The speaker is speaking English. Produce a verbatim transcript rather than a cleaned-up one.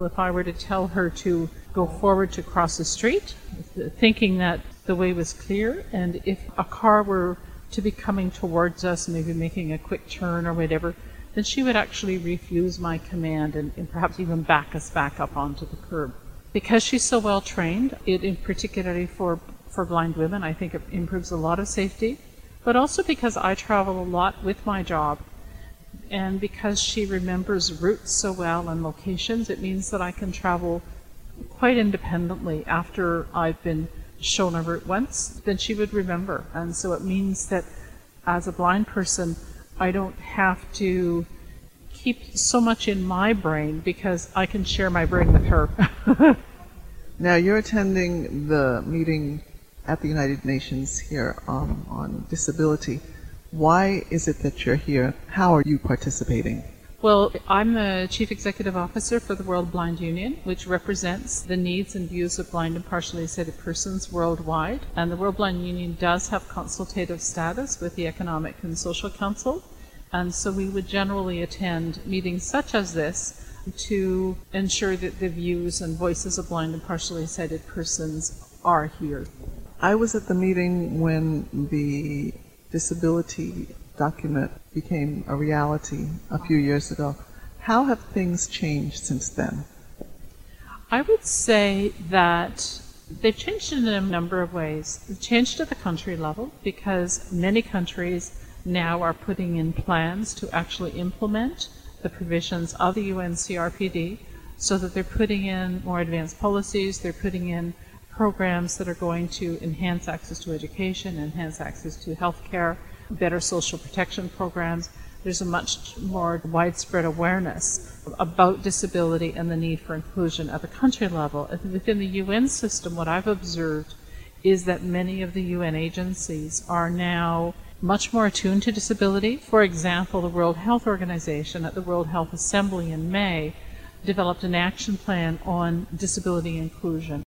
If I were to tell her to go forward to cross the street, thinking that the way was clear, and if a car were to be coming towards us, maybe making a quick turn or whatever, then she would actually refuse my command and, and perhaps even back us back up onto the curb. Because she's so well trained, it in particularly for, for blind women, I think it improves a lot of safety, but also because I travel a lot with my job. And because she remembers routes so well and locations, it means that I can travel quite independently. After I've been shown a route once, then she would remember. And so it means that as a blind person, I don't have to keep so much in my brain because I can share my brain with her. Now, you're attending the meeting at the United Nations here um, on disability. Why is it that you're here? How are you participating? Well, I'm the Chief Executive Officer for the World Blind Union, which represents the needs and views of blind and partially sighted persons worldwide. And the World Blind Union does have consultative status with the Economic and Social Council. And so we would generally attend meetings such as this to ensure that the views and voices of blind and partially sighted persons are here. I was at the meeting when the disability document became a reality a few years ago. How have things changed since then? I would say that they've changed in a number of ways. They've changed at the country level because many countries now are putting in plans to actually implement the provisions of the U N C R P D so that they're putting in more advanced policies, they're putting in programs that are going to enhance access to education, enhance access to health care, better social protection programs. There's a much more widespread awareness about disability and the need for inclusion at the country level. Within the U N system, what I've observed is that many of the U N agencies are now much more attuned to disability. For example, the World Health Organization at the World Health Assembly in May developed an action plan on disability inclusion.